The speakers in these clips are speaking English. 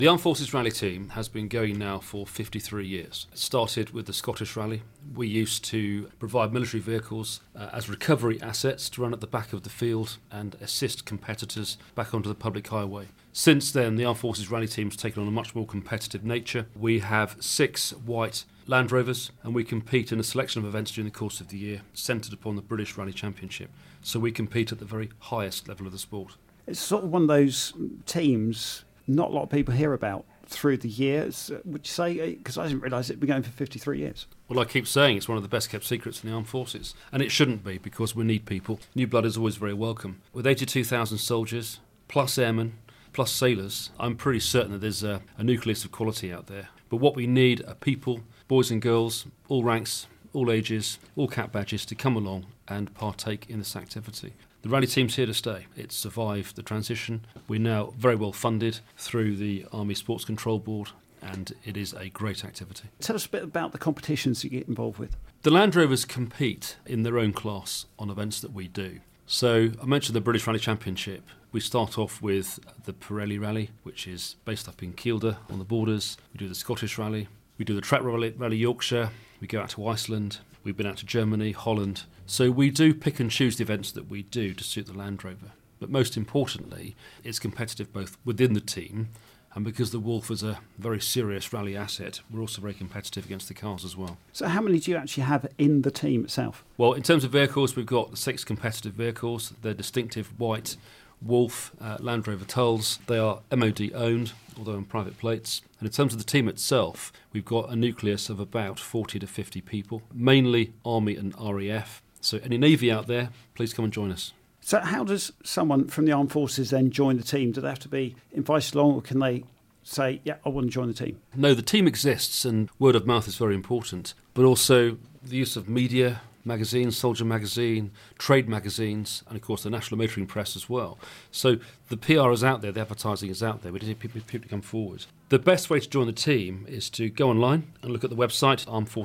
The Armed Forces Rally Team has been going now for 53 years. It started with the Scottish Rally. We used to provide military vehicles as recovery assets to run at the back of the field and assist competitors back onto the public highway. Since then, the Armed Forces Rally Team has taken on a much more competitive nature. We have 6 white Land Rovers, and we compete in a selection of events during the course of the year, centred upon the British Rally Championship. So we compete at the very highest level of the sport. It's sort of one of those teams not a lot of people hear about through the years. Would you say, because I didn't realise it'd been going for 53 years? Well, I keep saying it's one of the best kept secrets in the armed forces, and it shouldn't be, because we need people. New blood is always very welcome. With 82,000 soldiers, plus airmen, plus sailors, I'm pretty certain that there's a nucleus of quality out there. But what we need are people, boys and girls, all ranks, all ages, all cap badges, to come along and partake in this activity. The rally team's here to stay. It's survived the transition. We're now very well funded through the Army Sports Control Board, and it is a great activity. Tell us a bit about the competitions you get involved with. The Land Rovers compete in their own class on events that we do. So I mentioned the British Rally Championship. We start off with the Pirelli Rally, which is based up in Kielder on the borders. We do the Scottish Rally. We do the Track Rally Yorkshire. We go out to Iceland. We've been out to Germany, Holland. So we do pick and choose the events that we do to suit the Land Rover. But most importantly, it's competitive both within the team, and because the Wolf is a very serious rally asset, we're also very competitive against the cars as well. So how many do you actually have in the team itself? Well, in terms of vehicles, we've got 6 competitive vehicles. They're distinctive white Wolf Land Rover Tulls. They are MOD owned, although on private plates. And in terms of the team itself, we've got a nucleus of about 40 to 50 people, mainly Army and RAF. So any Navy out there, please come and join us. So how does someone from the Armed Forces then join the team? Do they have to be invited along, or can they say, yeah, I want to join the team? No, the team exists, and word of mouth is very important, but also the use of media, magazines, Soldier Magazine, trade magazines, and of course the National Motoring Press as well. So the PR is out there, the advertising is out there. We need people to come forward. The best way to join the team is to go online and look at the website,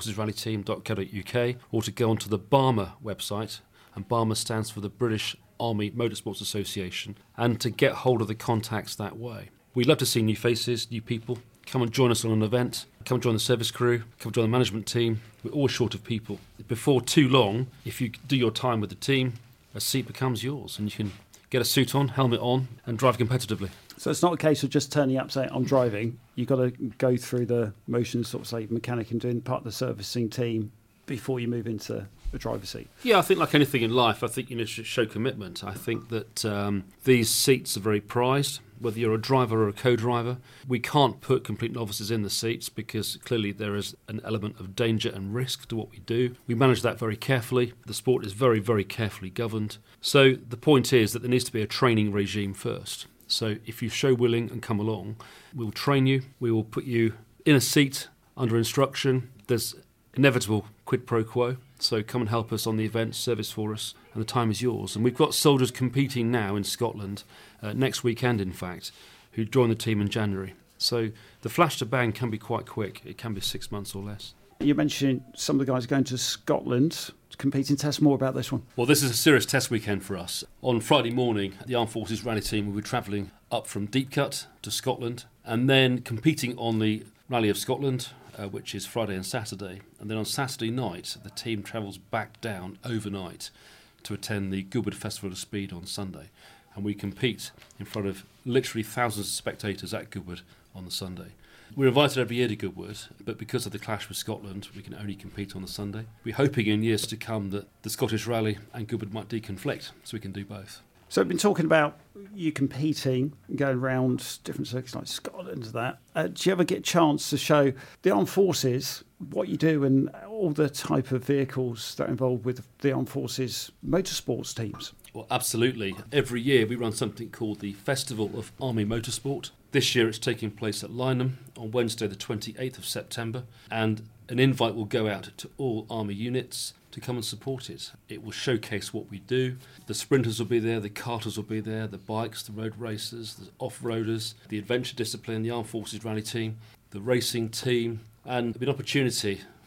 armedforcesrallyteam.co.uk, or to go onto the BARMA website, and BARMA stands for the British Army Motorsports Association, and to get hold of the contacts that way. We'd love to see new faces, new people. Come and join us on an event. Come and join the service crew. Come and join the management team. We're always short of people. Before too long, if you do your time with the team, a seat becomes yours, and you can get a suit on, helmet on, and drive competitively. So it's not a case of just turning up saying, I'm driving. You've got to go through the motions, sort of say mechanic and doing part of the servicing team before you move into the driver's seat. Yeah, I think like anything in life, I think you need to show commitment. I think that these seats are very prized, whether you're a driver or a co-driver. We can't put complete novices in the seats because clearly there is an element of danger and risk to what we do. We manage that very carefully. The sport is very, very carefully governed. So the point is that there needs to be a training regime first. So if you show willing and come along, we'll train you. We will put you in a seat under instruction. There's inevitable quid pro quo. So come and help us on the event, service for us, and the time is yours. And we've got soldiers competing now in Scotland, next weekend in fact, who join the team in January. So the flash to bang can be quite quick. It can be 6 months or less. You mentioned some of the guys going to Scotland to compete in tests. More about this one. Well, this is a serious test weekend for us. On Friday morning, the Armed Forces Rally Team will be travelling up from Deepcut to Scotland, and then competing on the Rally of Scotland, which is Friday and Saturday. And then on Saturday night, the team travels back down overnight to attend the Goodwood Festival of Speed on Sunday. And we compete in front of literally thousands of spectators at Goodwood on the Sunday. We're invited every year to Goodwood, but because of the clash with Scotland, we can only compete on the Sunday. We're hoping in years to come that the Scottish Rally and Goodwood might deconflict, so we can do both. So we've been talking about you competing, going around different circuits like Scotland and that. Do you ever get a chance to show the Armed Forces what you do and all the type of vehicles that are involved with the Armed Forces motorsports teams? Well, absolutely. Every year we run something called the Festival of Army Motorsport. This year it's taking place at Lyneham on Wednesday the 28th of September, and an invite will go out to all Army units to come and support it. It will showcase what we do. The sprinters will be there, the karters will be there, the bikes, the road racers, the off-roaders, the adventure discipline, the Armed Forces Rally Team, the racing team, and an opportunity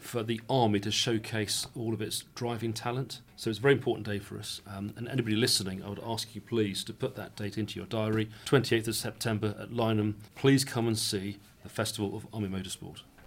for the Army to showcase all of its driving talent. So it's a very important day for us. And anybody listening, I would ask you please to put that date into your diary, 28th of September at Lyneham. Please come and see the Festival of Army Motorsport.